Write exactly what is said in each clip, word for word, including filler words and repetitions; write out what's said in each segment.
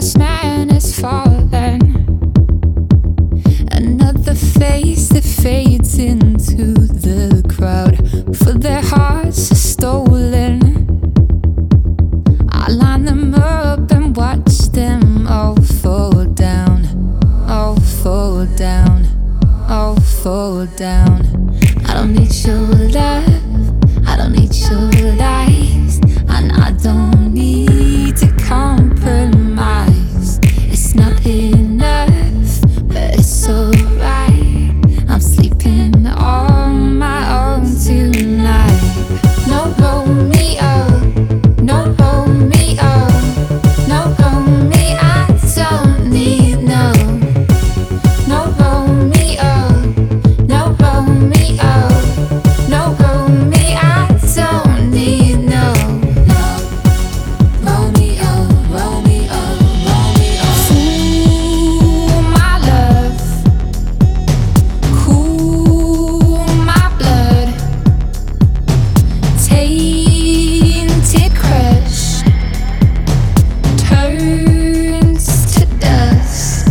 last man is fallen. Another face that fades into the crowd, for their hearts are stolen. I line them up and watch them all fall down, all fall down, all fall down. I don't need your love, I don't need your lies, and I don't need to compromise. It's not enough, but it's alright. I'm sleeping on my own tonight. No Romeo, no Romeo, no Romeo, I don't need no. No Romeo, no Romeo, no Romeo, I don't need no. No Romeo, Romeo, Romeo. Fool my love, cool my blood, tainted crush turns to dust.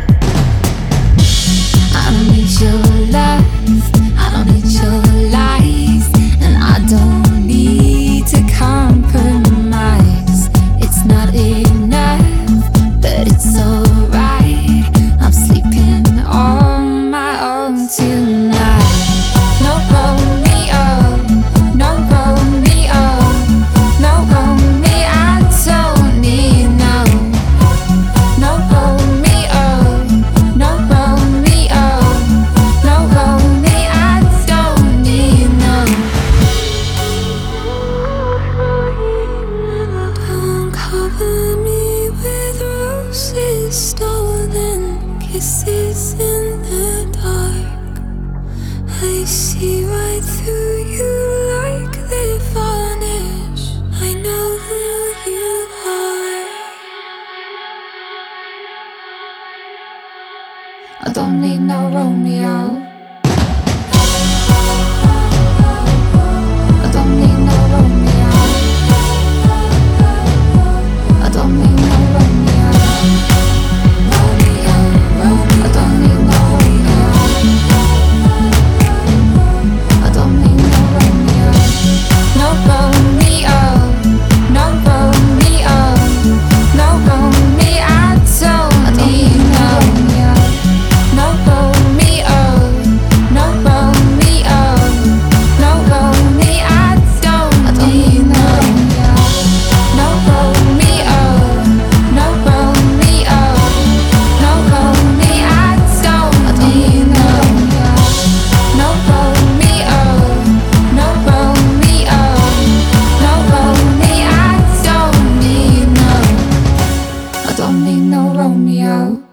I don't need your love, I don't need your lies, and I don't need to compromise. It's not enough, but it's alright. I'm sleeping on my own tonight. No Romeo, no Romeo, no Romeo, I don't need no. No Romeo, no Romeo, no Romeo, I don't need no. Don't cover me with roses, stolen kisses in the dark. I see right through you like they varnish. I know who you are. I don't need no Romeo. I don't need no Romeo. I don't need no Romeo. Romeo, Romeo. I don't need no Romeo. I don't need no Romeo. No Romeo, no Romeo, no Romeo, I don't need no. No Romeo, no Romeo, no Romeo, I don't need no. No Romeo, no Romeo, no Romeo, I don't need no. No Romeo, no Romeo, no Romeo, I don't need no. I don't need no Romeo.